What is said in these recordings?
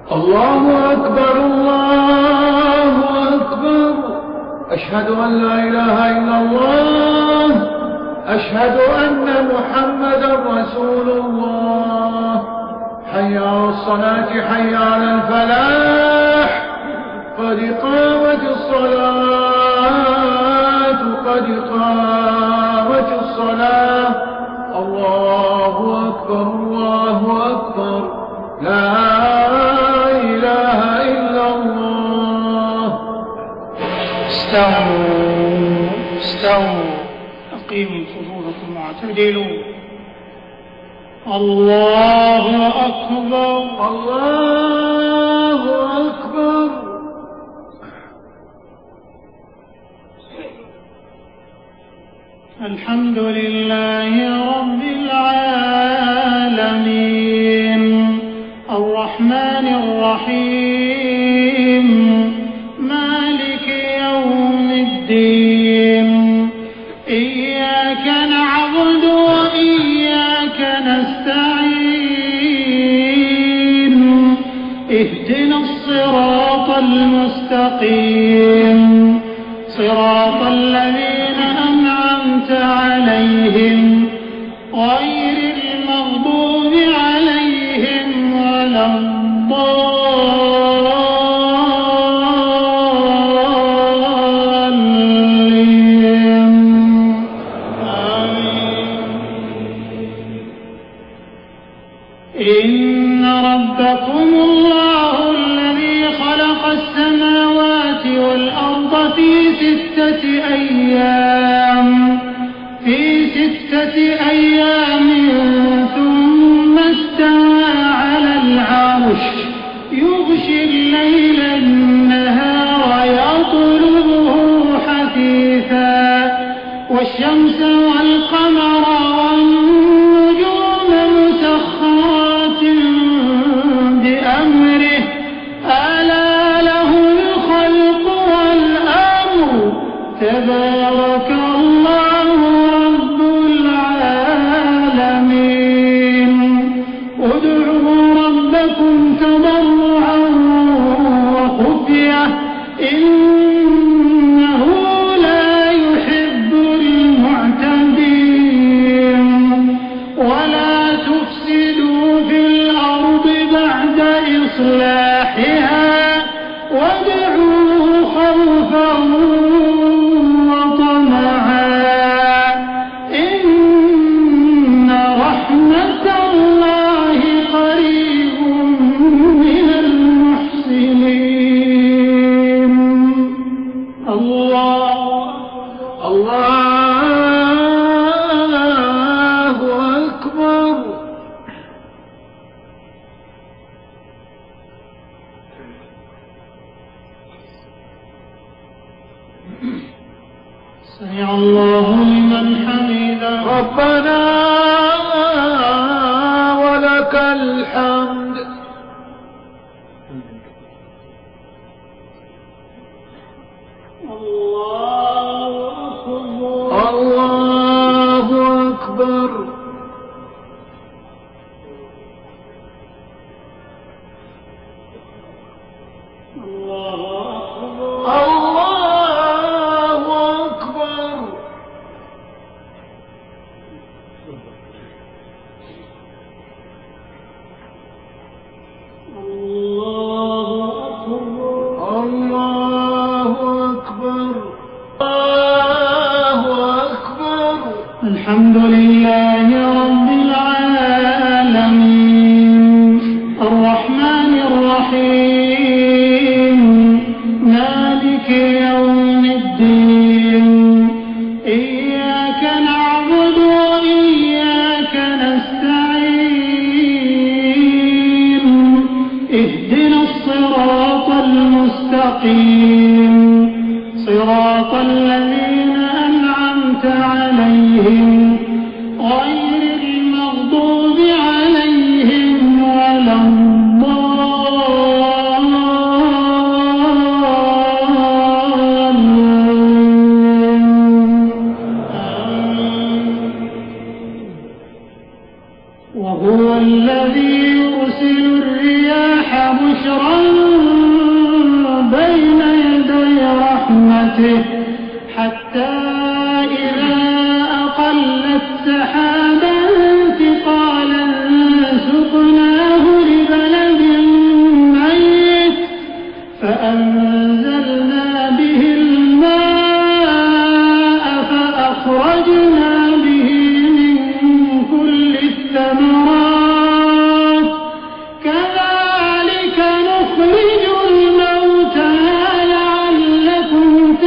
الله أكبر الله أكبر. أشهد أن لا إله إلا الله. أشهد أن محمدا رسول الله. حي على الصلاة حي على الفلاح. قد قامت الصلاة قد قامت الصلاة. الله أكبر الله أكبر. لا إله إلا الله. استووا أقيموا صفوفكم واعتدلوا. الله أكبر الله أكبر. الحمد لله رب العالمين الرحمن الرحيم مالك يوم الدين إياك نعبد وإياك نستعين اهدنا الصراط المستقيم صراط الذين أنعمت عليهم غير المغضوب عليهم ولا الضالين. إن ربكم الله الذي خلق السماوات والأرض في ستة أيام ثم استوى على العرش يغشي الليل النهار يطلبه حثيثا والشمس والقمر والنجوم مسخرات بأمره ألا له الخلق والأمر تبارك الله رب العالمين. ادعوا ربكم تضرعا وخفية إنه لا يحب المعتدين. ولا تفسدوا في الأرض بعد إصلاحها وادعوه خوفا وطمعا إن رحمة الله قريب من المحسنين. الله أكبر. سمع الله لمن حمده ربنا ولك الحمد. الله أكبر الله أكبر. الله أكبر. الحمد لله رب العالمين الرحمن الرحيم مالك يوم الدين إياك نعبد وإياك نستعين اهدنا الصراط المستقيم صراط الذين أنعمت عليهم غير المغضوب عليهم ولا الضالين. وهو الذي يرسل الرياح بشرا بين يدي رحمته حتى إذا أقلت سحابا ثقالا سقناه لبلد ميت فأنزلنا به الماء فأخرجنا به من كل الثمرات كذلك نخرج الموتى لعلكم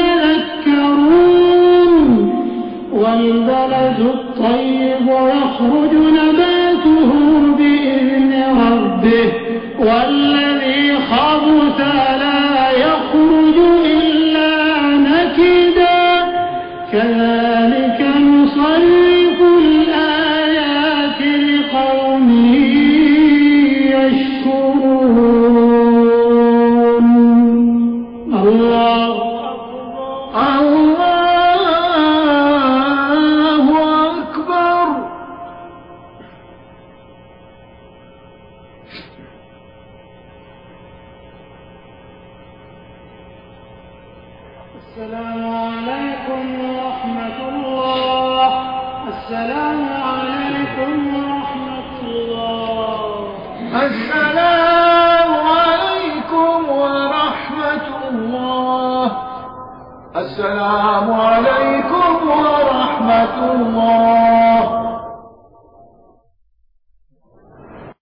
تذكرون والبلد الطيب يخرج نباته بإذن ربه والذي خبث لا يخرج إلا نكدا كذلك نصرف الآيات لقوم يشكرون الله أكبر. السلام عليكم ورحمة الله. السلام عليكم ورحمة الله. السلام عليكم ورحمة الله. السلام عليكم ورحمة الله.